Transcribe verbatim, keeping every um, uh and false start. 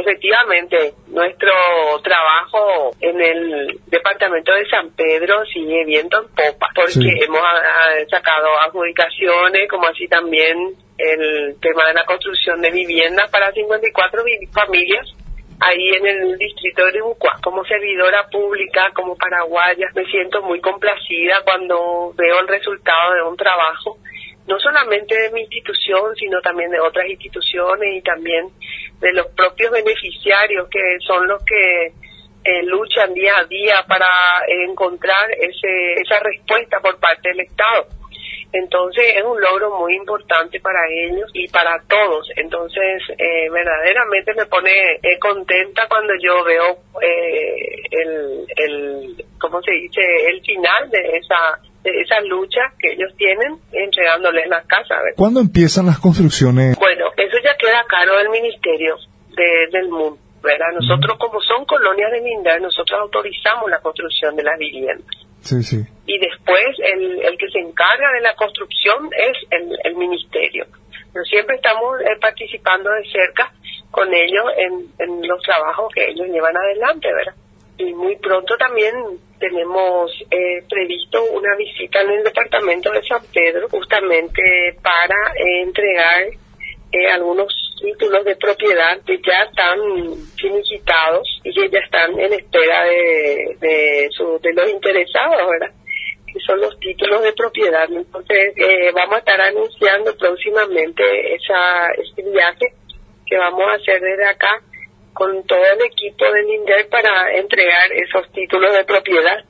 efectivamente, nuestro trabajo en el departamento de San Pedro sigue viento en popa, porque sí. hemos a, sacado adjudicaciones, como así también el tema de la construcción de viviendas para cincuenta y cuatro familias ahí en el distrito de Ribucuá. Como servidora pública, como paraguaya, me siento muy complacida cuando veo el resultado de un trabajo, no solamente de mi institución, sino también de otras instituciones y también de los propios beneficiarios, que son los que eh, luchan día a día para eh, encontrar ese esa respuesta por parte del Estado. Entonces es un logro muy importante para ellos y para todos. Entonces eh, verdaderamente me pone eh, contenta cuando yo veo eh, el, el, ¿cómo se dice?, el final de esa de esa lucha que ellos tienen entregándoles las casas. ¿Verdad? ¿Cuándo empiezan las construcciones? Bueno, eso ya queda a cargo del Ministerio de, del M U N, ¿verdad? Nosotros, uh-huh. como son colonias de Lindar, nosotros autorizamos la construcción de las viviendas. Sí, sí. Y después el, el que se encarga de la construcción es el, el Ministerio. Pero siempre estamos eh, participando de cerca con ellos en, en los trabajos que ellos llevan adelante, ¿verdad? Y muy pronto también tenemos eh, previsto una visita en el departamento de San Pedro, justamente para eh, entregar eh, algunos títulos de propiedad que ya están finiquitados y que ya están en espera de de, su, de los interesados, ¿verdad? Que son los títulos de propiedad. Entonces eh, vamos a estar anunciando próximamente esa este viaje que vamos a hacer desde acá con todo el equipo del INDER para entregar esos títulos de propiedad